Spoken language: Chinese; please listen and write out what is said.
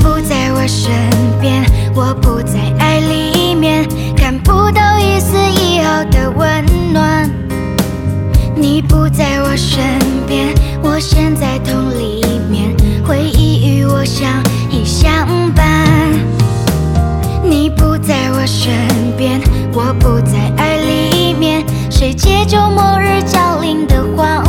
不在我身边，我不在爱里面，看不到一丝一毫的温暖。你不在我身边，我陷在痛里面，回忆与我相依相伴。你不在我身边，我不在爱里面，谁解救末日降临的荒